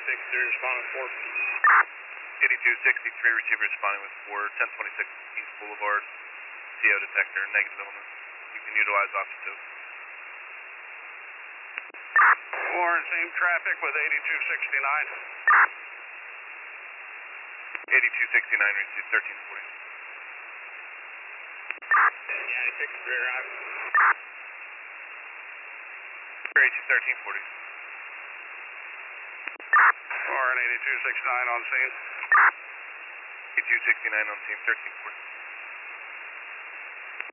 responding 4. 8263, receiver responding with 4, 1026 East Boulevard, CO detector, negative element. You can utilize Octa 2. Warren, same traffic with 8269. 8269, receive 1340. Yeah, 6 rear out. 1340. Warren, 8269 on scene. 8269 on scene, 1340.